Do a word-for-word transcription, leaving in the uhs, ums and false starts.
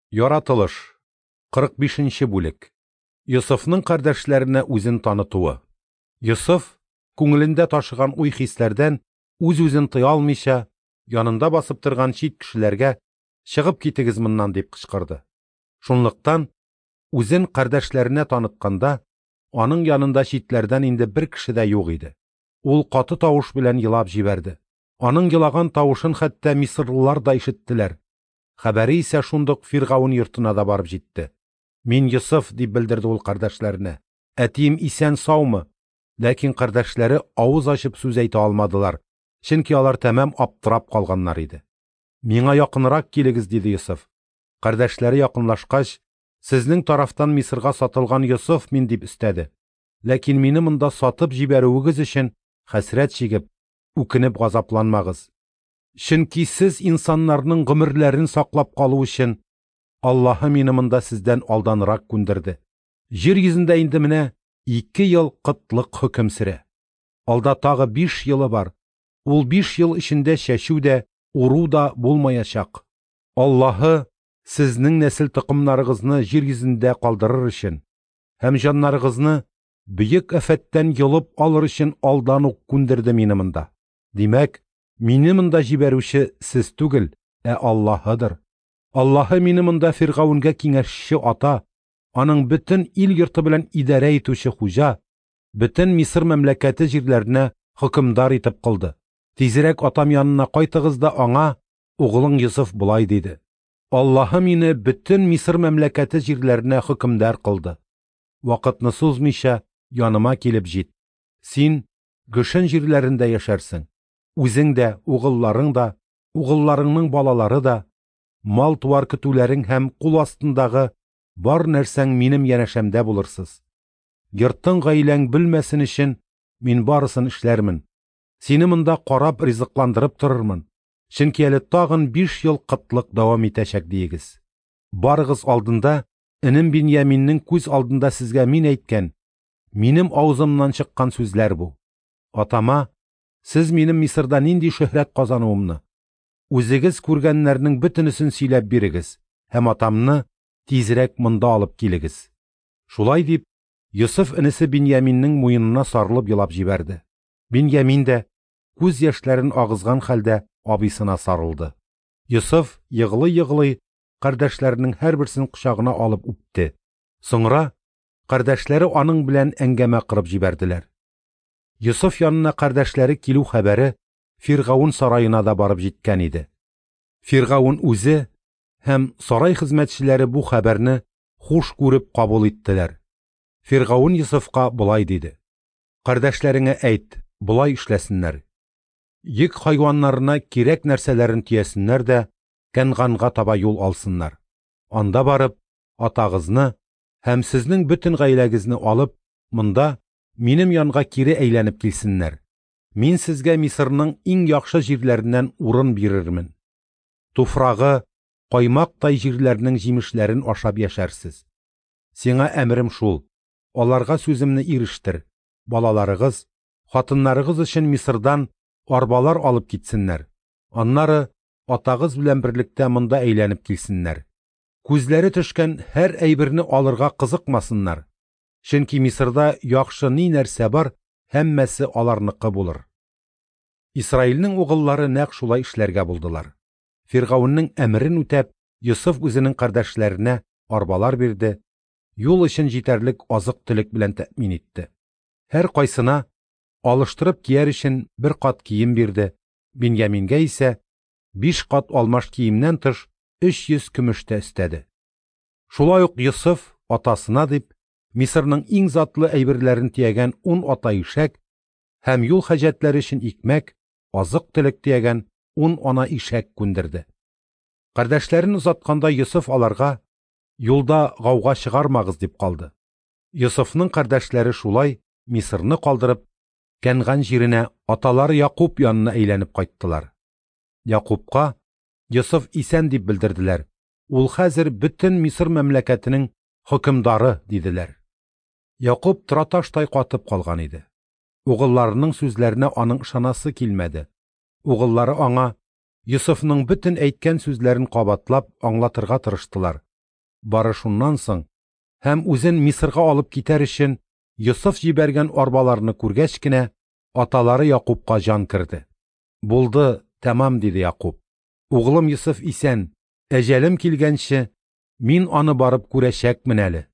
Яратылыш. кырык бишенче бүлек. Йосыфның кардәшләренә үзен танытуы. Йосыф, күңелендә ташыган уй-хисләрдән үз-үзен тыя алмыйча, янында басып торган чит кешеләргә чыгып китегез моннан дип кычкырды. Шунлыктан, үзен кардәшләренә танытканда, аның янында читләрдән инде бер кеше дә юк иде. Ул каты тавыш белән елап җибәрде. Аның елаган тавышын хәтта мисырлылар да ишеттеләр. Хәбәре исә шундук Фиргавун йортына да барып җитте. Мин Йосыф дип белдерде ул кардәшләренә. Әтием исән саумы? Ләкин кардәшләре авыз ачып сүз әйтә алмадылар, чөнки алар тәмам аптырап калганнар иде. Миңа якынрак килегез, диде Йосыф. Кардәшләре якынлашкач, сезнең тарафтан Мисырга сатылган Йосыф мин дип өстәде. Ләкин мине монда сатып җибәрүегез өчен хәсрәт чигеп, үкенеп газапланмагыз. Чөнки сез инсаннарның гомерләрен саклап калу өчен Аллаһы мине монда сездән алданрак күндерде. Җир йөзендә инде менә ике ел кытлык хөкем сөрә. Алда тагы биш елы бар. Ул биш ел эчендә чәчү дә, уру да булмаячак. Аллаһы сезнең нәсел тыкымнарыгызны җир йөзендә калдырыр өчен һәм җаннарыгызны бөек афәттән йолып алыр өчен алдан ук күндерде мине монда. Димәк, мине монда җибәрүче сез түгел, ә Аллаһыдыр. Аллаһы мине монда Фиргавунга киңәшче ата, аның бөтен ил йорты белән идарә итүче хуҗа, бөтен Мисыр мәмләкәте җирләренә хөкемдар итеп кылды. Тизрәк атам янына кайтыгыз да аңа, угылың Йосыф булай диде. Аллаһы мине бөтен Мисыр мәмләкәте җирләренә хөкемдар кылды. Вакытны сузмыйча яныма килеп җит. Син Гөшен җирләрендә яшәрсең. Үзең дә, угылларың да, угылларыңның балалары да, мал туар көтүләрең һәм кул астындагы бар нәрсәң минем янәшәмдә булырсыз. Йорттың гаиләң белмәсен өчен мин барысын эшләрмен. Сине монда карап ризыкландырып торырмын. Чөнки әле тагын биш ел кытлык дәвам итәчәк диегез. Барыгыз алдында, энем Биньяминның күз алдында сезгә мин әйткән, минем авызымнан чыккан сүзләр бу. Атама, сез минем Мисырда нинди шөһрәт казануымны, үзегез күргәннәрнең бөтенесен сөйләп бирегез һәм атамны тизрәк монда алып килегез. Шулай дип, Йосыф энесе Биньяминның муенына сарылып елап җибәрде. Биньямин дә күз яшьләрен агызган хәлдә абысына сарылды. Йосыф йыглый-йыглый кардәшләренең һәрберсен кочагына алып үпте. Соңра кардәшләре аның белән әңгәмә кырып җибәрделәр. Йосыф янына кардәшләре килү хәбәре Фиргавун сараена да барып җиткән иде. Фиргавун үзе һәм сарай хезмәтчеләре бу хәбәрне хуш күреп кабул иттеләр. Фиргавун Йосыфка булай диде: Кардәшләреңә әйт, булай эшләсеннәр. Йөк хайваннарына кирәк нәрсәләрен төясеннәр дә Кәнганга таба юл алсыннар. Анда барып, атагызны һәм сезнең бөтен гаиләгезне алып, монда минем янга кире әйләнеп килсеннәр. Мин сезгә Мисырның иң яхшы җирләреннән урын бирермен. Туфрагы, каймактай җирләрнең җимешләрен ашап яшәрсез. Сиңа әмрем шул: аларга сүземне ирештер. Балаларыгыз, хатыннарыгыз өчен Мисырдан арбалар алып китсеннәр. Аннары атагыз белән берлектә монда әйләнеп килсеннәр. Күзләре төшкән һәр әйберне алырга кызыкмасыннар. Чөнки Мисырда яхшы ни нәрсә бар, һәммәсе аларныкы булыр. Исраилнең угыллары нәкъ шулай эшләргә булдылар. Фиргавунның әмрен үтәп, Йосыф үзенең кардәшләренә арбалар бирде, юл өчен җитәрлек азык-төлек белән тәэмин итте. Һәр кайсына алыштырып кияр өчен бер кат кием бирде. Биньямингә исә биш кат алмаш киемнән тыш өч йөз көмеш тә өстәде. Шулай ук Йосыф атасына дип Мисырның иң затлы әйберләрен тиягән ун ата ишәк һәм юл хаҗәтләре өчен икмәк, азык-төлек тиягән ун ана ишәк күндерде. Кардәшләрен узатканда Йосыф аларга: юлда гауга чыгармагыз дип калды. Йосыфның кардәшләре шулай Мисырны калдырып, Кәнган җиренә аталары Якуб янына әйләнеп кайттылар. Якубка Йосыф исән дип белдерделәр. Ул хәзер бөтен Мисыр мәмләкәтенең хөкемдары диделәр. Якуб траташтай катып калган иде. Угылларының сүзләренә аның ышанасы килмәде. Угыллары аңа Йосыфның бөтен әйткән сүзләрен кабатлап аңлатырга тырыштылар. Бары шуннан соң, һәм үзен Мисырга алып китәр өчен Йосыф җибәргән арбаларны күргәч кенә, аталары Якубка җан керде. Булды, тәмам, диде Якуб. Углым Йосыф исән, әҗәлем килгәнче, мин аны барып күрәчәкмен әле.